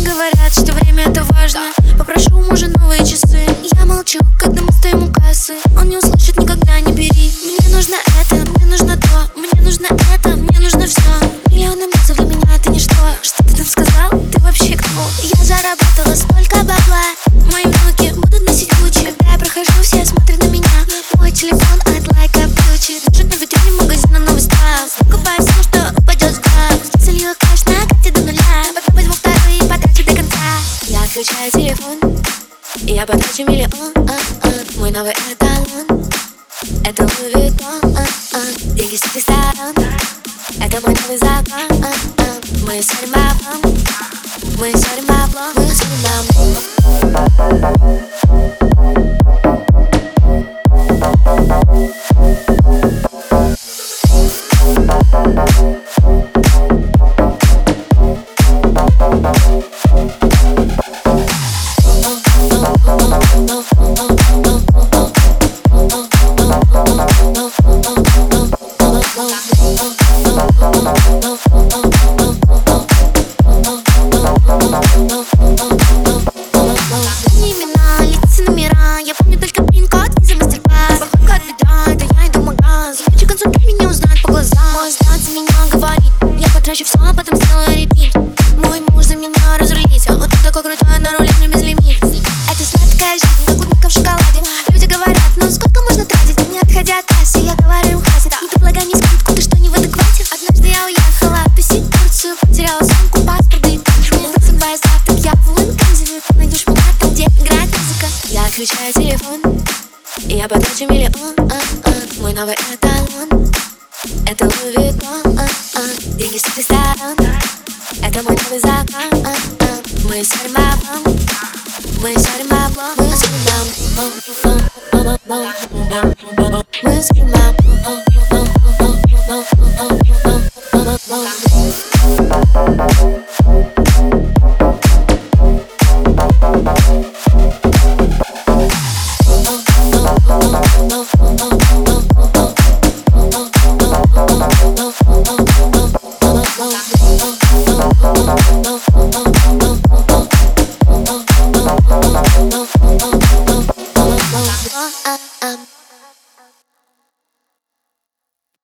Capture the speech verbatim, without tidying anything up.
говорят, что время это важно. Попрошу у мужа новые часы. Я молчу, когда мы стоим у кассы. Он не услышит, никогда не бери. Мне нужно это, мне нужно то. Мне нужно это, мне нужно все. Миллионы баксов для меня это ничто. Что ты там сказал? Ты вообще кто? Я заработала столько бабла. Мои внуки будут носить Гуччи. Когда я прохожу, все смотрят на меня. Мой телефон от лайка ключи. Даже на витрине магазина новый став. Покупаю все, что упадет в глаз. Залила кэш на карте до нуля. Потом возьму второй и потрачу до конца. Я включаю телефон, и я потрачу миллион. а, а, Мой новый эталон — это Луи Виттон. а, а, Деньги с этих сторон — это мой новый закон. а, а, Мы сорим баблом, мы сорим баблом, мы сорим баблом. Не имена, лица, номера. Я помню только пин-код и за мастер-класс. Походка от бедра, это я иду в магаз. Хочу к концу дня меня узнать по глазам. Мой взгляд за меня говорит: я потрачу все, а потом сделаю репит. Мой муж за меня разрулится. Он такой крутой, на руле мне без лимит. Это сладкая жизнь, как клубника в шоколаде. Люди говорят: ну сколько можно тратить? Не отходя от кассы, я говорю: хватит. Не предлагай мне скидку, ты что, не в адеквате? Однажды я уехала тусить в Турцию. Потеряла сумку, паспорт и ключ. Мне высыпая завтрак, я в Лэнканзе. Найдешь меня там, где играет музыка. Я включаю телефон, и я потрачу миллион. а, а, Мой новый эталон — это Луи Виттон. а, а, Деньги с этих сторон — это мой новый закон. а, а, Мы сорим баблом, мы сорим баблом, мы сорим баблом, мы сорим баблом.